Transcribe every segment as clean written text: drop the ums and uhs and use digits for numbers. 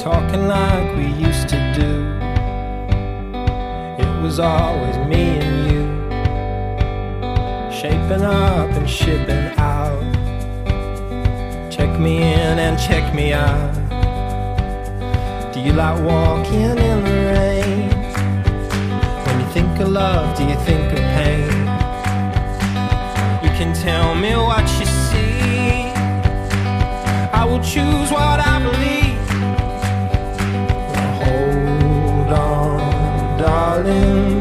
talking like we used to do. It was always me and you, shaping up and shipping out. Check me in and check me out. Do you like walking in the rain? When you think of love, do you think of pain? You can tell me what you see, I will choose what I believe. Hold on, darling,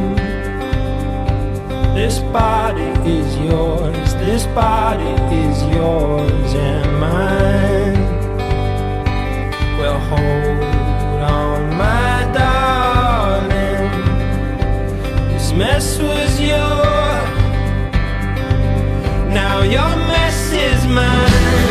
this body is yours, this body is yours and mine. Well, hold on, my darling, this mess was yours, now your mess is mine.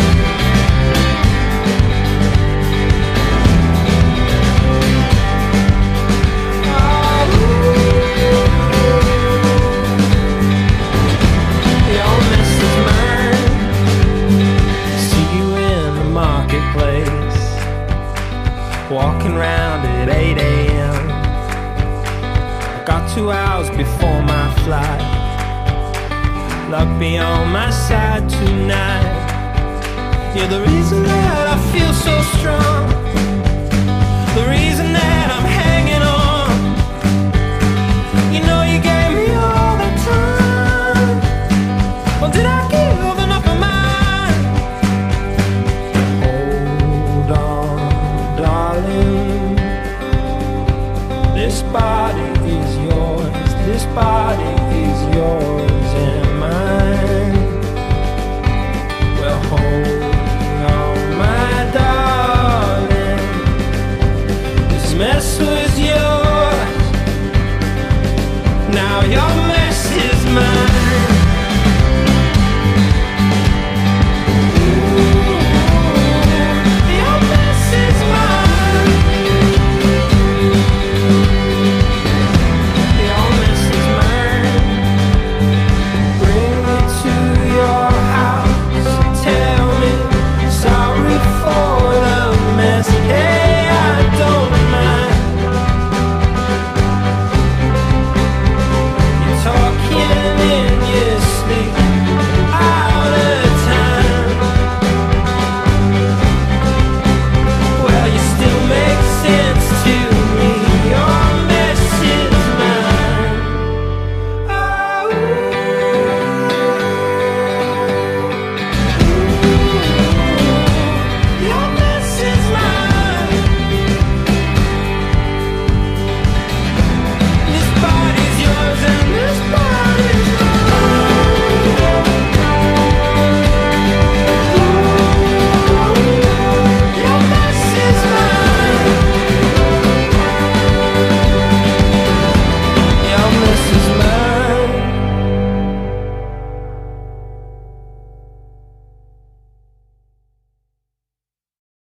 Walking round at 8 a.m. I got 2 hours before my flight. Luck be on my side tonight. You're the reason that I feel so strong, the reason that I'm hanging on. You know you gave me all the time. Well, did I give enough of mine? Hold on, darling, this body is yours, this body is yours.